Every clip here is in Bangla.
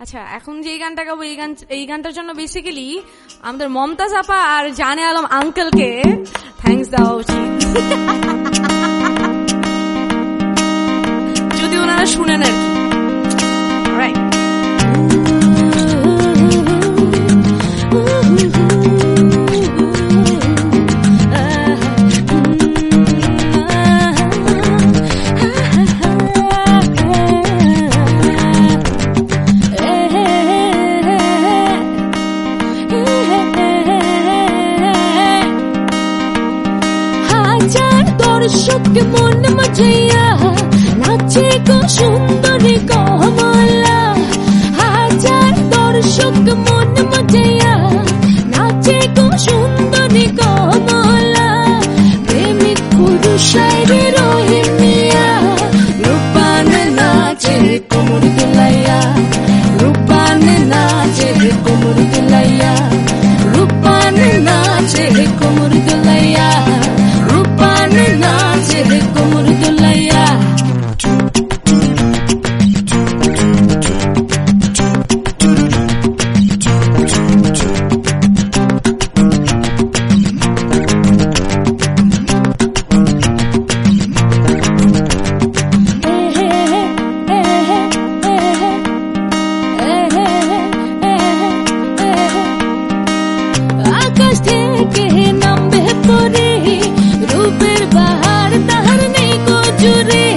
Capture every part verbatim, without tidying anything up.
আচ্ছা, এখন যে গানটা গাবো এই গান এই গানটার জন্য বেসিক্যালি আমাদের মমতাজ আপা আর জানে আলম আঙ্কেলকে থ্যাঙ্কস দেওয়া উচিত, যদি ওনারা শুনেন আর কি। রাইট, দর্শক মন মজাইয়া নাচে গো সুন্দরী কমলা, হাজার দর্শক মন মজাইয়া নাচে গো সুন্দরী কমলা, প্রেমিক পুরুষের রহিম মিয়া রূপান নাচে কোমর দুলাইয়া, রূপান নাচে কোমর দুলাইয়া, রূপান নাচে কোমর দুলাইয়া, রূপান নাচে কোমর দুলাইয়া। আকাশ থেকে নামবে পরে রূপের বাহার, তাহার নেই গো জুড়ে,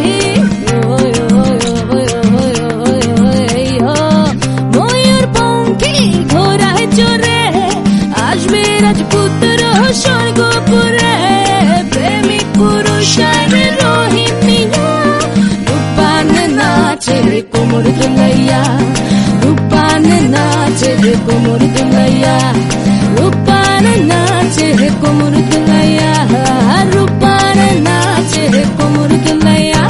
ময়ূর পঙ্খী ঘোড়ায় চড়ে আসবে রাজপুত্র স্বর্গপুরে, প্রেমিক পুরুষের রহিম মিয়া রূপান নাচে কোমর দুলাইয়া, রূপান নাচে কোমর দুলাইয়া, রূপান নাচে কোমর দুলাইয়া, রূপান নাচে কোমর দুলাইয়া।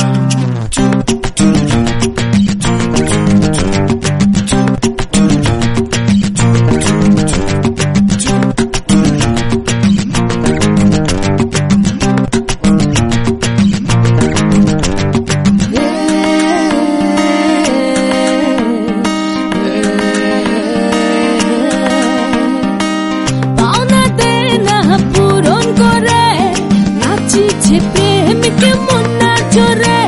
পাওনা দেনা পূরণ করে নাচিছে প্রেমিক মন্না জোরে,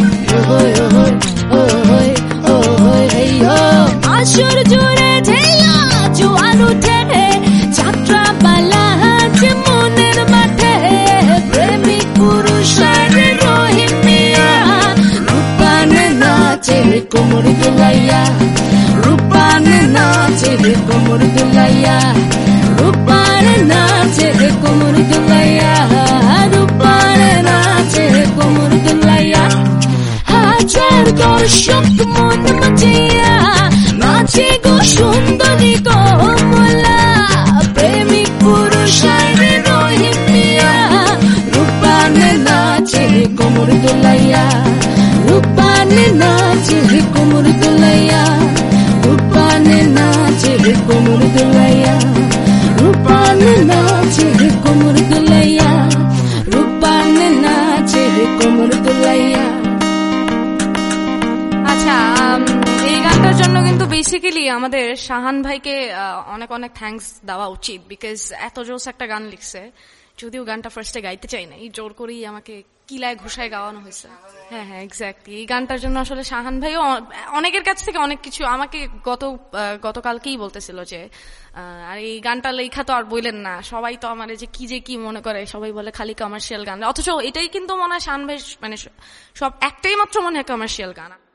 আসর জোরে ঢেলা জোয়ার উঠে যাত্রা পালা আছে মনের মাঠে, প্রেমিক পুরুষের রহিম মিয়া রূপান নাচে কোমর দুলাইয়া, রূপান নাচে কোমর দুলাইয়া, রূপান নাচে কোমর দুলাইয়া, রূপান নাচে কোমর দুলাইয়া। হাজার দর্শক মন মজাইয়া নাচে গো সুন্দরী কমলা, প্রেমিক পুরুষের রহিম মিয়া রূপান নাচে কোমর দুলাইয়া, রূপান নাচে কোমর দুলাইয়া, রূপান নাচে কোমর দুলাইয়া, রূপান নাচে কোমর দুলাইয়া, রূপান নাচে কোমর দুলাইয়া। আচ্ছা, এই গানটার জন্য কিন্তু বেসিক্যালি আমাদের শাহান ভাইকে অনেক অনেক থ্যাঙ্কস দেওয়া উচিত, বিকজ এত জোস একটা গান লিখছে, যদিও গানটা ফার্স্টে গাইতে চাই না, এই জোর করেই আমাকে কিলায় ঘুষায় গাওয়ানো হয়েছে। হ্যাঁ হ্যাঁ এক্স্যাক্টলি, এই গানটার জন্য আসলে শাহান ভাইও অনেকের কাছ থেকে অনেক কিছু আমাকে গত গতকালকেই বলতেছিল যে আর এই গানটা লেখা তো আর বললেন না, সবাই তো আমার যে কি যে কি মনে করে, সবাই বলে খালি কমার্শিয়াল গান, অথচ এটাই কিন্তু মনে হয় শাহান ভাই মানে সব একটাই মাত্র মনে হয় কমার্শিয়াল গান।